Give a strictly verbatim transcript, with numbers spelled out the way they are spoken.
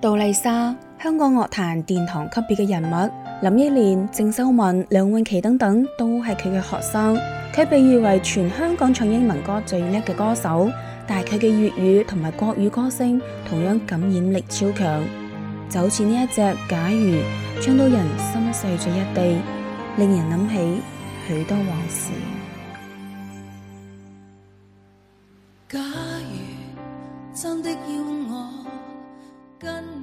杜麗莎，香港樂壇殿堂級別嘅人物，林憶蓮、鄭秀文、梁詠琪等等都係佢嘅學生。佢被譽為全香港唱英文歌最叻嘅歌手，但係佢嘅粵語同埋國語歌聲同樣感染力超強，就好似呢一隻《假如》，唱到人心碎咗一地，令人諗起許多往事。 假如真的要我跟